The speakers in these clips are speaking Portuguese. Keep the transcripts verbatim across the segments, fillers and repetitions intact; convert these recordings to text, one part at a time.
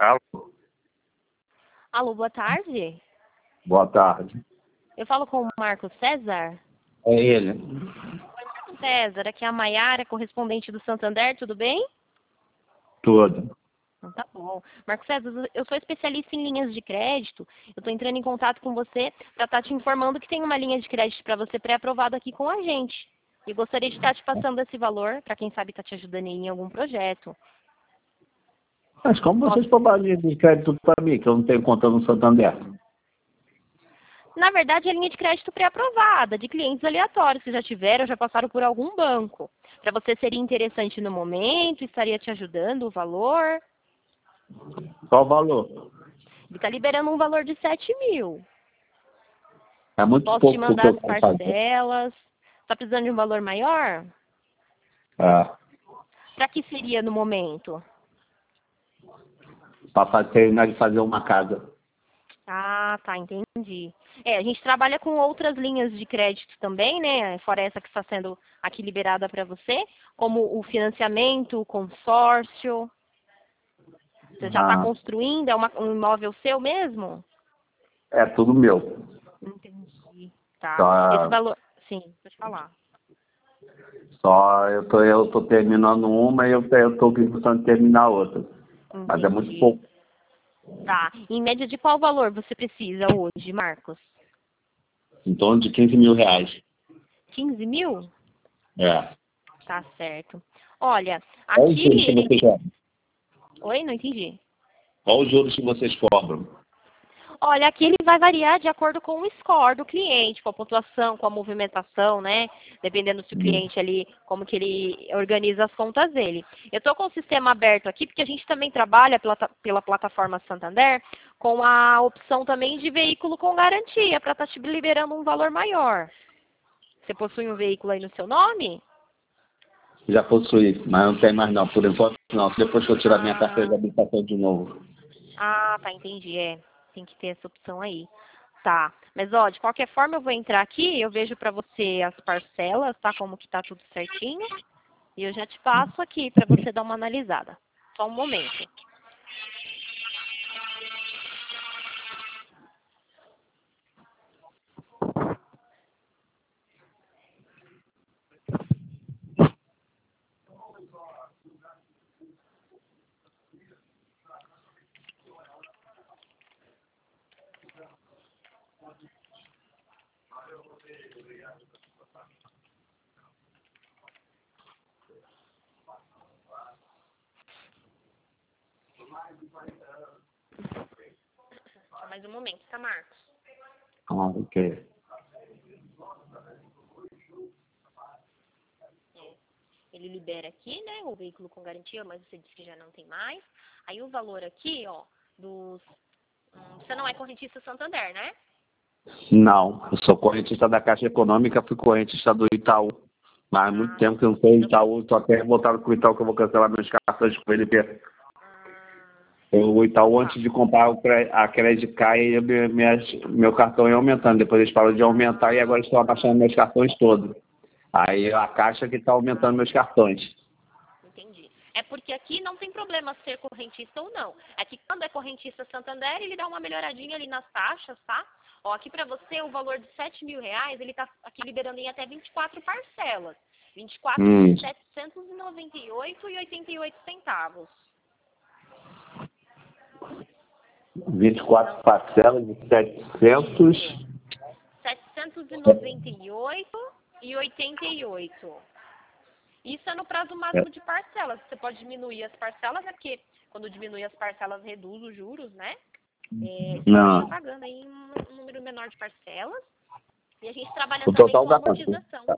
Alô? Alô, boa tarde. Boa tarde. Eu falo com o Marcos César. É ele. Oi, Marcos César, aqui é a Maiara, correspondente do Santander, tudo bem? Tudo. Então tá bom. Marcos César, eu sou especialista em linhas de crédito. Eu estou entrando em contato com você para estar te informando que tem uma linha de crédito para você pré-aprovada aqui com a gente. E gostaria de estar te passando esse valor, para quem sabe está te ajudando em algum projeto. Mas como vocês cobraram linha de crédito para mim, que eu não tenho conta no Santander? Na verdade, é linha de crédito pré-aprovada, de clientes aleatórios que já tiveram, já passaram por algum banco. Para você seria interessante no momento, estaria te ajudando o valor. Qual o valor? Ele está liberando um valor de sete mil. É muito Posso pouco te porque mandar eu as quero fazer. parcelas. Está precisando de um valor maior? É, Para que seria no momento? para terminar de fazer uma casa. Ah, tá, entendi. É, a gente trabalha com outras linhas de crédito também, né? Fora essa que está sendo aqui liberada para você, como o financiamento, o consórcio. Você já está Ah, construindo? É uma, um imóvel seu mesmo? é tudo meu. Entendi. Tá. Esse Só, valor. Sim, pode falar. só eu tô, eu tô terminando uma e eu, eu tô pensando em terminar outra. Mas é muito Entendi. pouco. Tá. Em média de qual valor você precisa hoje, Marcos? Em torno de quinze mil reais. quinze mil? É. Tá certo. Olha, Qual os aqui juros que ele. vocês cobram? Oi, não entendi. Qual os juros que vocês cobram? Olha, aqui ele vai variar de acordo com o score do cliente, com a pontuação, com a movimentação, né? Dependendo se o Hum. cliente ali, como que ele organiza as contas dele. Eu estou com o sistema aberto aqui, porque a gente também trabalha pela, pela plataforma Santander com a opção também de veículo com garantia, para estar te liberando um valor maior. Você possui um veículo aí no seu nome? Já possuí, mas não tem mais não. Por enquanto não. Depois que eu tirar minha carteira de Ah, habilitação de novo. ah, tá, entendi. É, tem que ter essa opção aí. Tá, mas ó, de qualquer forma eu vou entrar aqui, eu vejo pra você as parcelas, tá? Como que tá tudo certinho. E eu já te passo aqui pra você dar uma analisada. Só um momento. Só mais um momento, tá, Marcos? Ah, ok. É, ele libera aqui, né, o veículo com garantia, mas você disse que já não tem mais. Aí o valor aqui, ó, dos... Hum, você não é correntista Santander, né? Não, eu sou correntista da Caixa Econômica, fui correntista do Itaú. Mas há muito Ah, tempo que eu não sou Itaú, estou até voltado com o Itaú que eu vou cancelar meus cartões com ele. porque ah, eu- O Itaú, tá. antes de comprar o cre- a Credit Card, eu- minhas- meu cartão ia aumentando. Depois eles pararam de aumentar e agora estão abaixando meus cartões todos. Aí a Caixa que está aumentando meus cartões. Entendi. É porque aqui não tem problema ser correntista ou não. É que quando é correntista Santander, ele dá uma melhoradinha ali nas taxas, tá? Ó, aqui pra você, o valor de sete mil reais, ele tá aqui liberando em até vinte e quatro parcelas. vinte e quatro Hum. de setecentos e noventa e oito reais e oitenta e oito centavos. vinte e quatro parcelas de setecentos. setecentos e noventa e oito reais e oitenta e oito centavos. Isso é no prazo máximo de parcelas. Você pode diminuir as parcelas, é porque quando diminui as parcelas reduz os juros, né? É, você pode estar Não. pagando aí um, um número menor de parcelas. E a gente trabalha O também total com dá quanto? amortização.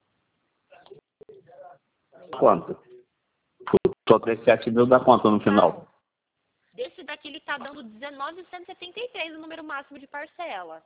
Quanto? O total desse sete mil dá quanto no final? Desse daqui ele está dando dezenove mil cento e setenta e três o número máximo de parcelas.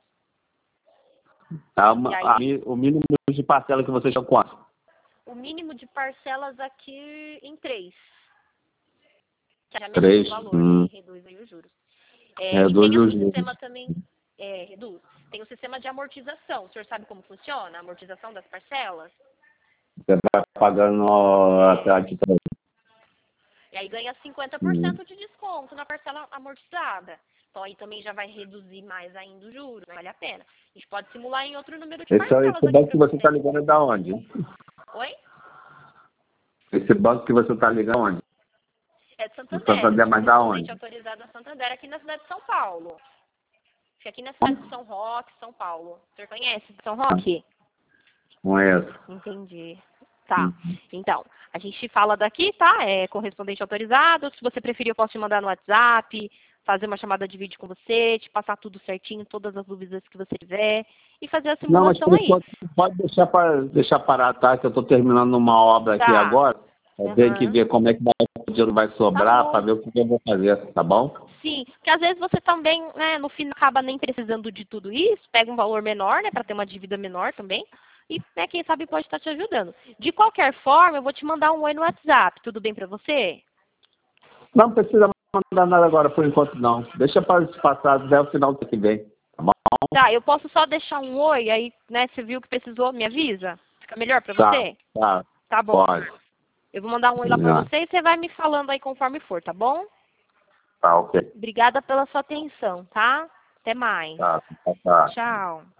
A, E a, aí, o mínimo de parcela que vocês estão quanto? o mínimo de parcelas aqui em três. Que é a metade Três. do valor, Hum. né? E reduz aí os juros. É, e Reduz tem os o sistema juros. também, é, reduz. Tem o sistema de amortização. O senhor sabe como funciona a amortização das parcelas? Você vai pagando a taxa. E aí ganha cinquenta por cento de desconto na parcela amortizada. Então aí também já vai reduzir mais ainda o juro, né? Vale a pena. A gente pode simular em outro número de Esse, parcelas esse aqui banco que pra você está ligando é da onde? Oi? Esse banco que você está ligando onde? É de Do Santander. Santander, mas da Correspondente onde? autorizado a Santander aqui na cidade de São Paulo. Fica aqui na cidade de São Roque, São Paulo. O senhor conhece São Roque? Conheço. Entendi. Tá. Então, a gente fala daqui, tá? É correspondente autorizado. Se você preferir, eu posso te mandar no WhatsApp, fazer uma chamada de vídeo com você, te passar tudo certinho, todas as dúvidas que você tiver e fazer a Não, mas simulação por aí. enquanto, pode deixar, para, deixar parar, tá? Que eu estou terminando uma obra aqui Tá. agora. Eu tenho que Uhum. ver como é que vai, o dinheiro vai sobrar, Tá para bom. ver o que eu vou fazer, tá bom? Sim, porque às vezes você também, né, no fim acaba nem precisando de tudo isso, pega um valor menor, né, para ter uma dívida menor também, e, né, quem sabe pode estar te ajudando. De qualquer forma, eu vou te mandar um oi no WhatsApp, tudo bem para você? Não precisa mandar nada agora, por enquanto, não. Deixa para passar até o final do que vem, tá bom? Tá, eu posso só deixar um oi, aí, né, você viu que precisou, me avisa? Fica melhor para Tá, você? tá, Tá bom. pode. Eu vou mandar um oi lá para Já. você e você vai me falando aí conforme for, tá bom? Tá, ok. Obrigada pela sua atenção, tá? Até mais. Tá, tá, tá. Tchau.